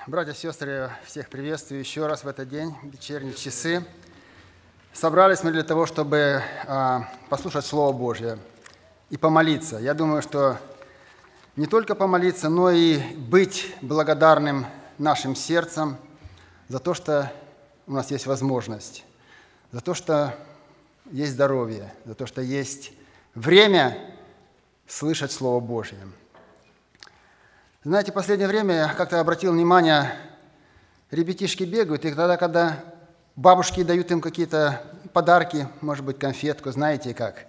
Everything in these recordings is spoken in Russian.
Братья и сестры, всех приветствую еще раз в этот день, вечерние часы. Собрались мы для того, чтобы послушать Слово Божье и помолиться. Я думаю, что не только помолиться, но и быть благодарным нашим сердцем за то, что у нас есть возможность, за то, что есть здоровье, за то, что есть время слышать Слово Божье. Знаете, в последнее время я как-то обратил внимание, ребятишки бегают, и тогда, когда бабушки дают им какие-то подарки, может быть, конфетку, знаете как,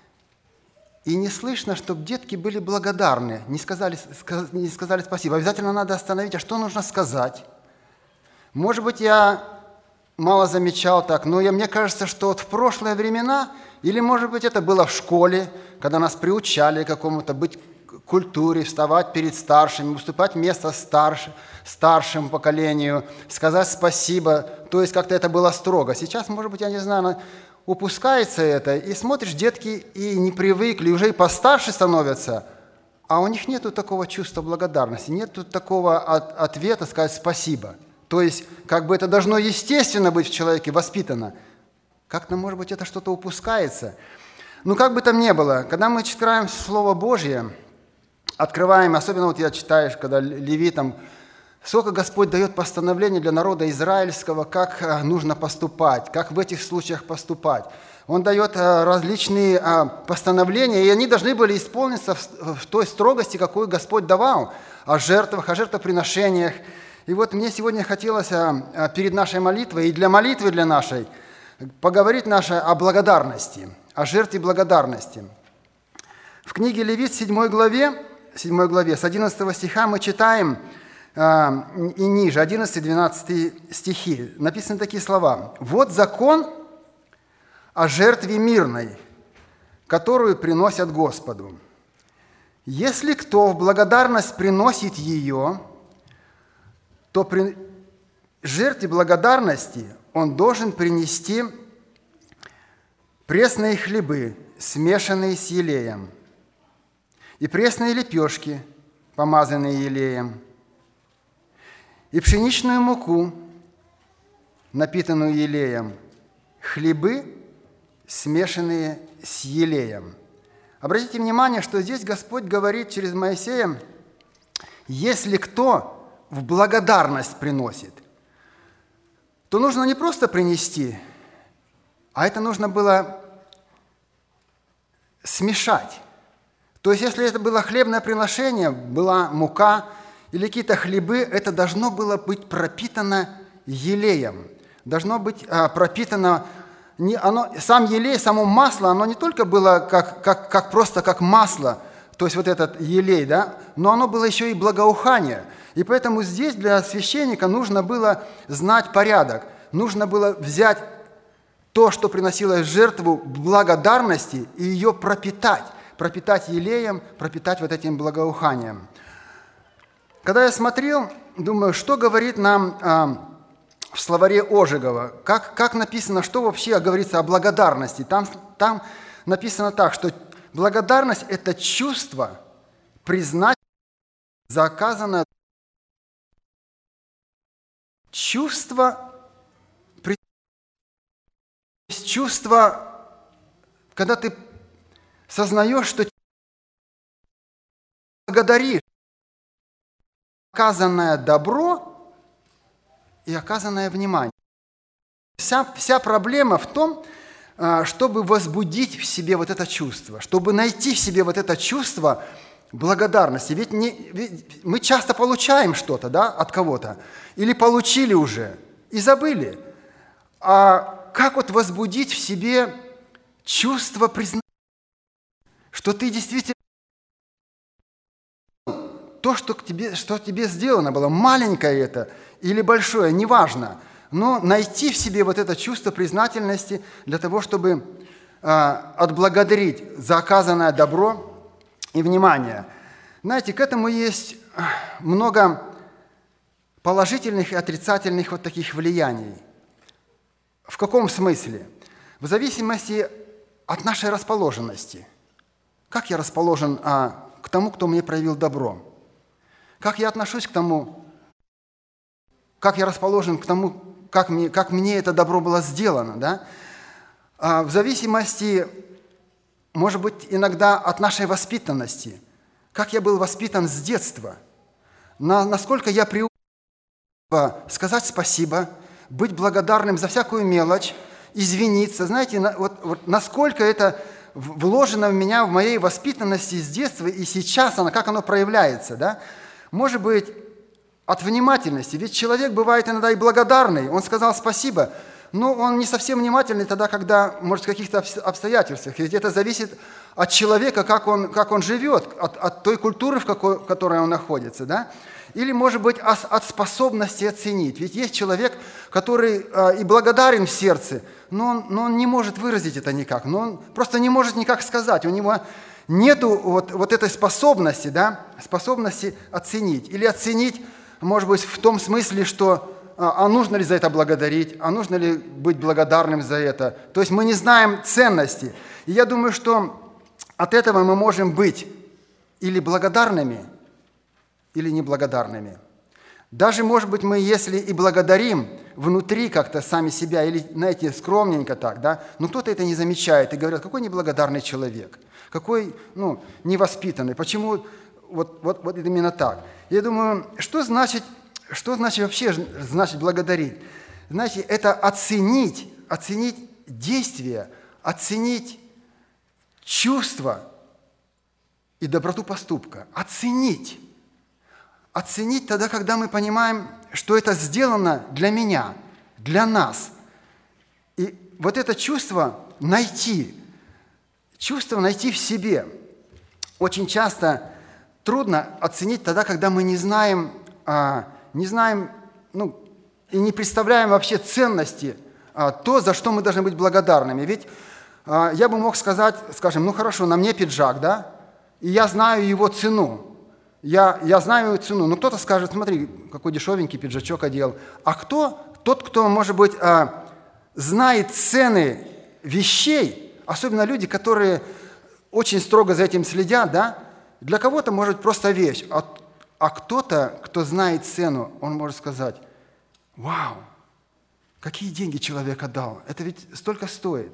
и не слышно, чтобы детки были благодарны, не сказали спасибо. Обязательно надо остановить, а что нужно сказать? Может быть, я мало замечал так, но мне кажется, что вот в прошлые времена, или, может быть, это было в школе, когда нас приучали к какому-то быть культуре, вставать перед старшими, уступать место старшему поколению, сказать спасибо. То есть как-то это было строго. Сейчас, может быть, я не знаю, упускается это, и смотришь, детки и не привыкли, уже и постарше становятся, а у них нет такого чувства благодарности, нет такого ответа сказать спасибо. То есть как бы это должно естественно быть в человеке воспитано. Как-то, может быть, это что-то упускается. Но как бы там ни было, когда мы читаем Слово Божье, открываем, особенно вот я читаю, когда Левитам, сколько Господь дает постановления для народа израильского, как нужно поступать, как в этих случаях поступать. Он дает различные постановления, и они должны были исполниться в той строгости, какую Господь давал, о жертвах, о жертвоприношениях. И вот мне сегодня хотелось перед нашей молитвой и для молитвы для нашей поговорить о благодарности, о жертве благодарности. В книге Левит, 7 главе, с 11 стиха мы читаем и ниже, 11-12 стихи, написаны такие слова. «Вот закон о жертве мирной, которую приносят Господу. Если кто в благодарность приносит ее, то при жертве благодарности он должен принести пресные хлебы, смешанные с елеем, и пресные лепешки, помазанные елеем, и пшеничную муку, напитанную елеем, хлебы, смешанные с елеем». Обратите внимание, что здесь Господь говорит через Моисея, если кто в благодарность приносит, то нужно не просто принести, а это нужно было смешать. То есть, если это было хлебное приношение, была мука или какие-то хлебы, это должно было быть пропитано елеем. Должно быть пропитано, сам елей, само масло, оно не только было просто как масло, то есть вот этот елей, да, но оно было еще и благоухание. И поэтому здесь для священника нужно было знать порядок, нужно было взять то, что приносилось в жертву благодарности, и ее пропитать елеем, пропитать вот этим благоуханием. Когда я смотрел, думаю, что говорит нам в словаре Ожегова, как написано, что вообще говорится о благодарности. Там написано так, что благодарность – это чувство признать за оказанное, чувство, когда ты сознаешь, что благодаришь оказанное добро и оказанное внимание. Вся проблема в том, чтобы возбудить в себе вот это чувство, чтобы найти в себе вот это чувство благодарности. Ведь мы часто получаем что-то, да, от кого-то, или получили уже и забыли. А как вот возбудить в себе чувство признания, что ты действительно то, что тебе сделано было, маленькое это или большое, неважно, но найти в себе вот это чувство признательности для того, чтобы отблагодарить за оказанное добро и внимание. Знаете, к этому есть много положительных и отрицательных вот таких влияний. В каком смысле? В зависимости от нашей расположенности. Как я расположен к тому, кто мне проявил добро? Как я отношусь к тому, как я расположен к тому, как мне это добро было сделано. Да? В зависимости, может быть, иногда от нашей воспитанности, как я был воспитан с детства, насколько я приучен сказать спасибо, быть благодарным за всякую мелочь, извиниться. Знаете, вот насколько это вложено в меня, в моей воспитанности с детства, и сейчас как оно проявляется. Да? Может быть, от внимательности. Ведь человек бывает иногда и благодарный. Он сказал спасибо, но он не совсем внимательный тогда, когда, может, в каких-то обстоятельствах. Ведь это зависит от человека, как он живет, от той культуры, в которой он находится. Да? Или, может быть, от способности оценить. Ведь есть человек, который и благодарен в сердце, но он не может выразить это никак. Но он просто не может никак сказать. У него нету вот этой способности, да, способности оценить. Или оценить, может быть, в том смысле, что нужно ли за это благодарить, нужно ли быть благодарным за это. То есть мы не знаем ценности. И я думаю, что от этого мы можем быть или благодарными, или неблагодарными. Даже, может быть, мы, если и благодарим внутри как-то сами себя, или, знаете, скромненько так, да, но кто-то это не замечает и говорят, какой неблагодарный человек, какой, невоспитанный, почему вот именно так. Я думаю, что значит вообще благодарить? Знаете, это оценить действия, оценить чувства и доброту поступка. Оценить тогда, когда мы понимаем, что это сделано для меня, для нас. И вот это чувство найти в себе. Очень часто трудно оценить тогда, когда мы не знаем, и не представляем вообще ценности, то, за что мы должны быть благодарными. Ведь я бы мог сказать, скажем, хорошо, на мне пиджак, да, и я знаю его цену. Я знаю его цену, но кто-то скажет, смотри, какой дешевенький пиджачок одел. А тот, кто, может быть, знает цены вещей, особенно люди, которые очень строго за этим следят, да, для кого-то может просто вещь, а кто-то, кто знает цену, он может сказать, вау, какие деньги человек отдал, это ведь столько стоит.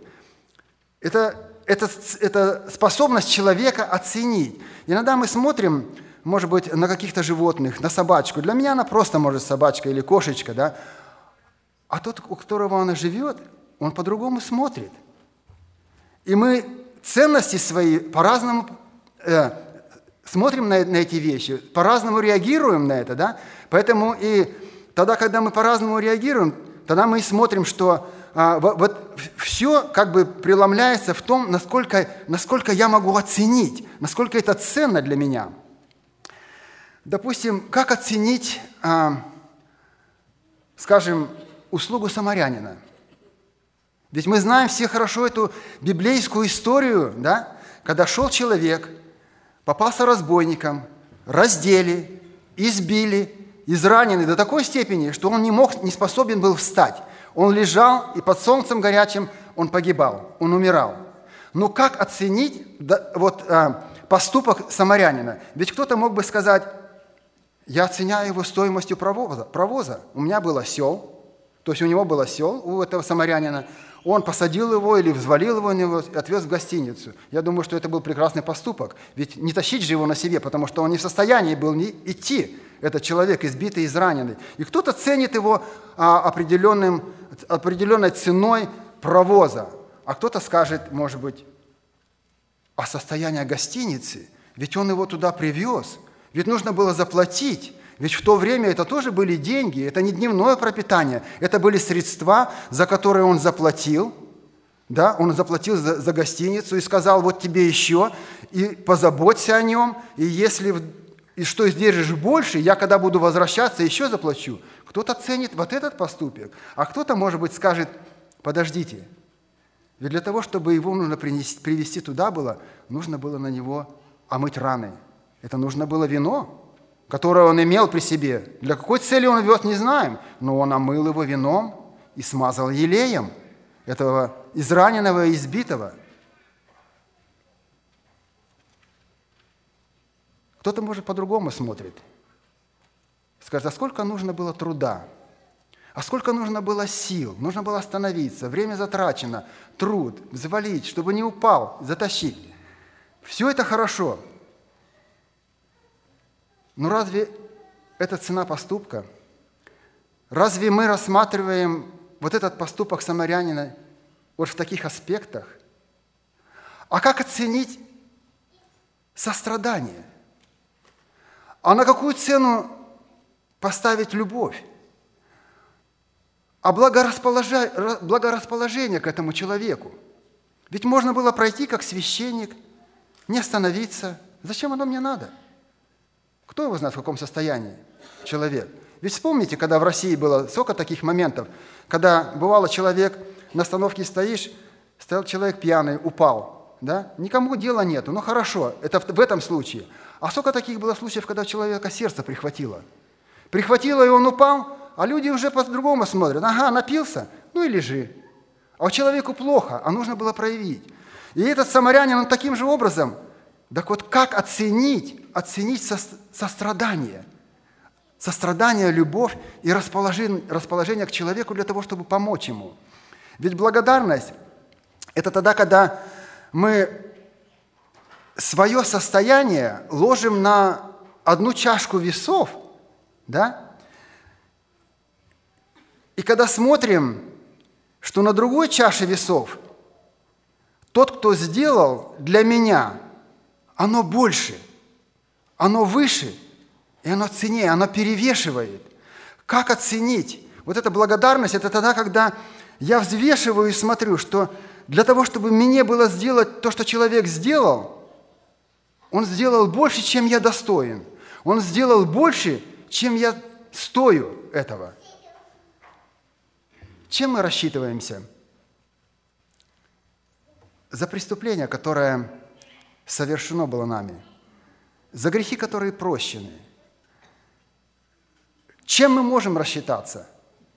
Это способность человека оценить. Иногда мы смотрим, может быть, на каких-то животных, на собачку. Для меня она просто, может, собачка или кошечка, да? А тот, у которого она живет, он по-другому смотрит. И мы ценности свои по-разному смотрим на эти вещи, по-разному реагируем на это, да? Поэтому и тогда, когда мы по-разному реагируем, тогда мы и смотрим, что вот все как бы преломляется в том, насколько я могу оценить, насколько это ценно для меня. Допустим, как оценить, скажем, услугу самарянина? Ведь мы знаем все хорошо эту библейскую историю, да? Когда шел человек, попался разбойником, раздели, избили, израненный до такой степени, что он не способен был встать. Он лежал, и под солнцем горячим он погибал, он умирал. Но как оценить поступок самарянина? Ведь кто-то мог бы сказать, я оценяю его стоимостью провоза. У меня был осел, то есть у него был осел, у этого самарянина. Он посадил его или взвалил его и отвез в гостиницу. Я думаю, что это был прекрасный поступок. Ведь не тащить же его на себе, потому что он не в состоянии был идти, этот человек избитый, израненный. И кто-то ценит его определенной ценой провоза. А кто-то скажет, может быть, а состояние гостиницы, ведь он его туда привез, ведь нужно было заплатить. Ведь в то время это тоже были деньги, это не дневное пропитание, это были средства, за которые он заплатил. Да? Он заплатил за гостиницу и сказал, вот тебе еще, и позаботься о нем, и что сдержишь больше, я когда буду возвращаться, еще заплачу. Кто-то ценит вот этот поступок, а кто-то, может быть, скажет, подождите, ведь для того, чтобы его нужно привести туда было, нужно было на него омыть раны. Это нужно было вино, которое он имел при себе. Для какой цели он вез, не знаем, но он омыл его вином и смазал елеем этого израненного и избитого. Кто-то, может, по-другому смотрит. Скажет, а сколько нужно было труда А сколько нужно было сил, нужно было остановиться, время затрачено, труд, взвалить, чтобы не упал, затащить. Все это хорошо. Но разве это цена поступка? Разве мы рассматриваем вот этот поступок самарянина вот в таких аспектах? А как оценить сострадание? А на какую цену поставить любовь? А благорасположение к этому человеку? Ведь можно было пройти как священник, не остановиться. Зачем оно мне надо? Кто его знает, в каком состоянии человек? Ведь вспомните, когда в России было сколько таких моментов, когда бывало человек, на остановке стоишь, стоял человек пьяный, упал. Да? Никому дела нету, ну хорошо, это в этом случае. А сколько таких было случаев, когда у человека сердце прихватило? Прихватило, и он упал, а люди уже по-другому смотрят. Ага, напился, ну и лежи. А у человеку плохо, а нужно было проявить. И этот самарянин, он таким же образом, так вот как оценить сострадание? Сострадание, любовь и расположение к человеку для того, чтобы помочь ему. Ведь благодарность – это тогда, когда мы свое состояние ложим на одну чашку весов, да? И когда смотрим, что на другой чаше весов тот, кто сделал для меня, оно больше, оно выше, и оно ценнее, оно перевешивает. Как оценить? Вот эта благодарность – это тогда, когда я взвешиваю и смотрю, что для того, чтобы мне было сделать то, что человек сделал, он сделал больше, чем я достоин. Он сделал больше, чем я стою этого. Чем мы рассчитываемся? За преступление, которое совершено было нами, за грехи, которые прощены. Чем мы можем рассчитаться?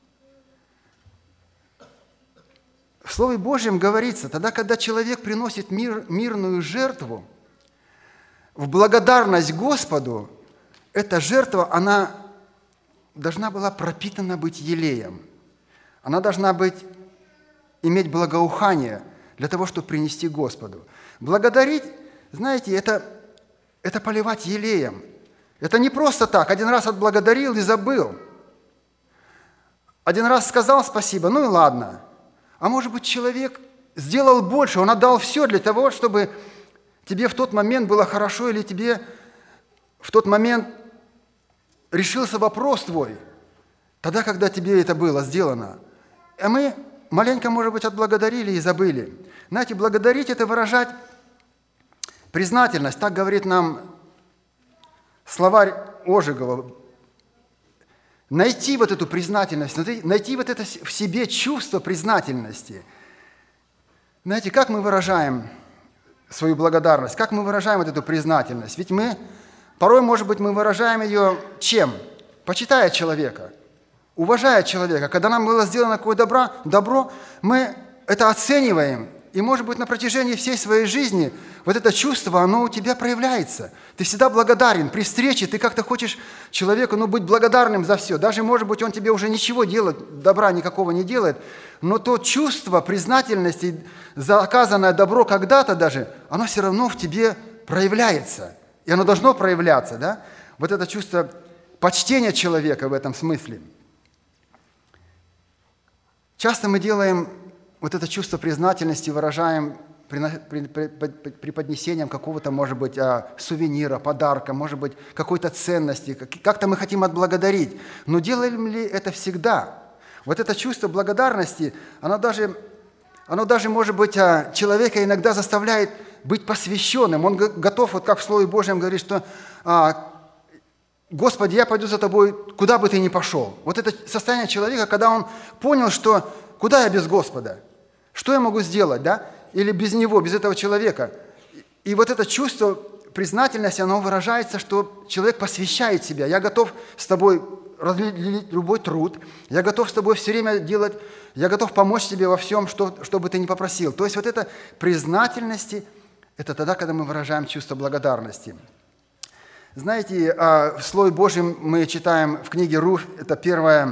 В Слове Божьем говорится, тогда, когда человек приносит мирную жертву, в благодарность Господу, эта жертва, она должна была пропитана быть елеем. Она должна иметь благоухание для того, чтобы принести Господу. Благодарить, знаете, это поливать елеем. Это не просто так, один раз отблагодарил и забыл. Один раз сказал спасибо, ну и ладно. А может быть, человек сделал больше, он отдал все для того, чтобы тебе в тот момент было хорошо, или тебе в тот момент решился вопрос твой, тогда, когда тебе это было сделано. А мы маленько, может быть, отблагодарили и забыли. Знаете, благодарить – это выражать признательность. Так говорит нам словарь Ожегова. Найти вот эту признательность, найти вот это в себе чувство признательности. Знаете, как мы выражаем свою благодарность, как мы выражаем вот эту признательность? Ведь порой, может быть, мы выражаем ее чем? Почитая человека, уважая человека. Когда нам было сделано какое-то добро, мы это оцениваем. И, может быть, на протяжении всей своей жизни вот это чувство, оно у тебя проявляется. Ты всегда благодарен. При встрече ты как-то хочешь человеку быть благодарным за все. Даже, может быть, он тебе уже ничего делает, добра никакого не делает, но то чувство признательности за оказанное добро когда-то даже, оно все равно в тебе проявляется. И оно должно проявляться, да? Вот это чувство почтения человека в этом смысле. Часто мы делаем вот это чувство признательности, выражаем преподнесением какого-то, может быть, сувенира, подарка, может быть, какой-то ценности. Как-то мы хотим отблагодарить. Но делаем ли это всегда? Вот это чувство благодарности, оно даже, может быть, человека иногда заставляет быть посвященным. Он готов, вот как в Слове Божьем говорит, что «Господи, я пойду за Тобой, куда бы Ты ни пошел». Вот это состояние человека, когда он понял, что «куда я без Господа? Что я могу сделать, да? Или без Него, без этого человека?» И вот это чувство признательности, оно выражается, что человек посвящает себя. Я готов с тобой разделить любой труд, я готов с тобой все время делать, я готов помочь тебе во всем, что бы ты ни попросил. То есть вот это признательности, это тогда, когда мы выражаем чувство благодарности. Знаете, в Слове Божьем мы читаем в книге Руфь, это 1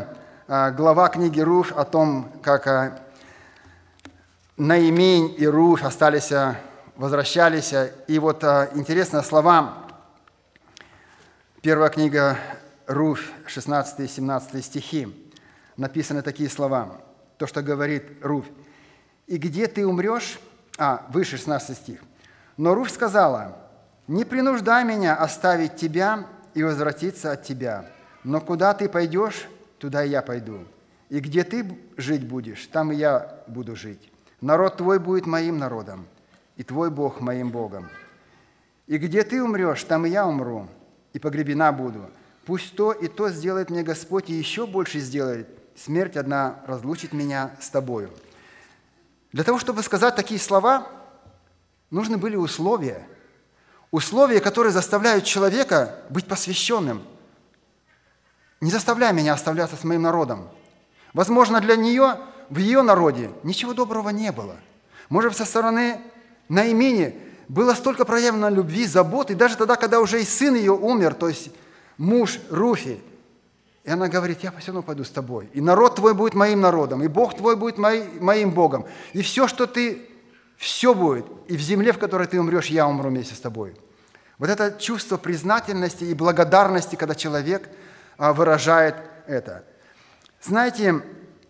глава книги Руфь о том, как Наимень и Руфь остались, возвращались. И вот интересные слова. Первая книга Руфь, 16 и 17 стихи. Написаны такие слова. То, что говорит Руфь. «И где ты умрешь?» Выше 16 стих. «Но Руфь сказала: не принуждай меня оставить тебя и возвратиться от тебя. Но куда ты пойдешь, туда и я пойду. И где ты жить будешь, там и я буду жить. Народ твой будет моим народом, и твой Бог моим Богом. И где ты умрешь, там и я умру, и погребена буду. Пусть то и то сделает мне Господь, и еще больше сделает. Смерть одна разлучит меня с тобою». Для того, чтобы сказать такие слова, нужны были условия. Условия, которые заставляют человека быть посвященным. Не заставляй меня оставляться с моим народом. Возможно, для нее в ее народе ничего доброго не было. Может, со стороны Наимени было столько проявлено любви, заботы, даже тогда, когда уже и сын ее умер, то есть муж Руфи. И она говорит: я все равно пойду с тобой. И народ твой будет моим народом, и Бог твой будет моим Богом. И все, что ты, все будет. И в земле, в которой ты умрешь, я умру вместе с тобой. Вот это чувство признательности и благодарности, когда человек выражает это. Знаете,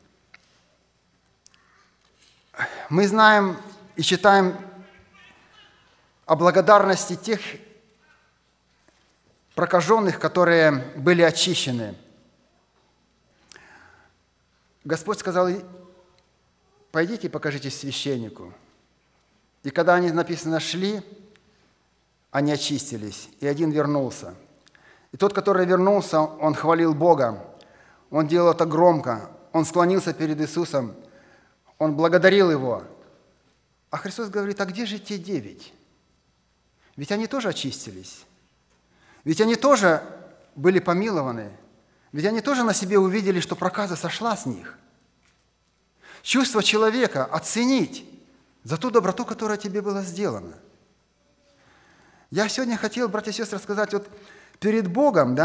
мы знаем и читаем о благодарности тех прокаженных, которые были очищены. Господь сказал: пойдите и покажитесь священнику. И когда они, написано, шли, они очистились, и один вернулся. И тот, который вернулся, он хвалил Бога, он делал это громко, он склонился перед Иисусом, он благодарил Его. А Христос говорит: а где же те 9? Ведь они тоже очистились. Ведь они тоже были помилованы. Ведь они тоже на себе увидели, что проказа сошла с них. Чувство человека оценить за ту доброту, которая тебе была сделана. Я сегодня хотел, братья и сестры, сказать, вот перед Богом,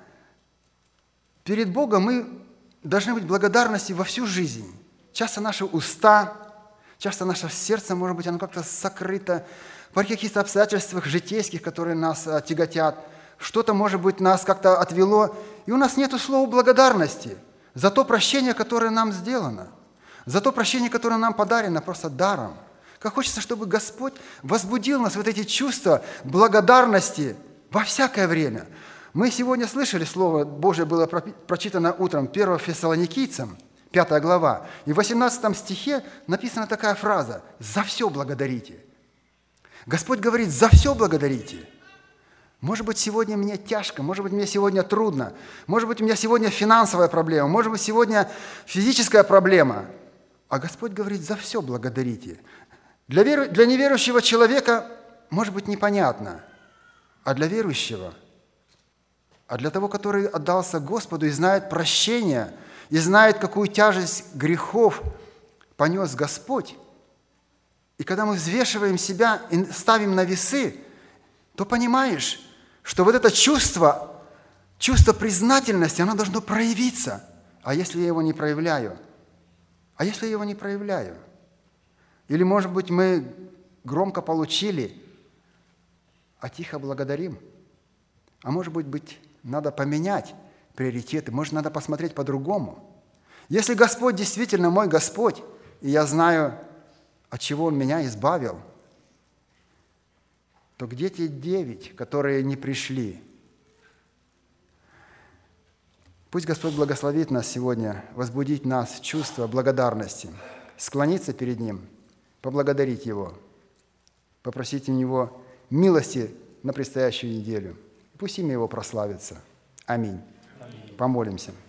перед Богом мы должны быть благодарности во всю жизнь. Часто наши уста, часто наше сердце, может быть, оно как-то сокрыто при каких-то обстоятельствах житейских, которые нас тяготят. Что-то, может быть, нас как-то отвело, и у нас нет слова благодарности за то прощение, которое нам сделано, за то прощение, которое нам подарено просто даром. Как хочется, чтобы Господь возбудил нас вот эти чувства благодарности во всякое время. Мы сегодня слышали, Слово Божие было прочитано утром 1 Фессалоникийцам, 5 глава, и в 18 стихе написана такая фраза: «За все благодарите». Господь говорит: «За все благодарите». Может быть, сегодня мне тяжко, может быть, мне сегодня трудно, может быть, у меня сегодня финансовая проблема, может быть, сегодня физическая проблема. А Господь говорит: за все благодарите. Для неверующего человека может быть непонятно, а для верующего, а для того, который отдался Господу и знает прощение, и знает, какую тяжесть грехов понес Господь, и когда мы взвешиваем себя и ставим на весы, то понимаешь, что вот это чувство признательности, оно должно проявиться. А если я его не проявляю? А если я его не проявляю? Или, может быть, мы громко получили, а тихо благодарим? А может быть, надо поменять приоритеты, может, надо посмотреть по-другому? Если Господь действительно мой Господь, и я знаю, от чего Он меня избавил, то где те 9, которые не пришли? Пусть Господь благословит нас сегодня, возбудить нас чувство благодарности, склониться перед Ним, поблагодарить Его, попросить у Него милости на предстоящую неделю. Пусть имя Его прославится. Аминь. Помолимся.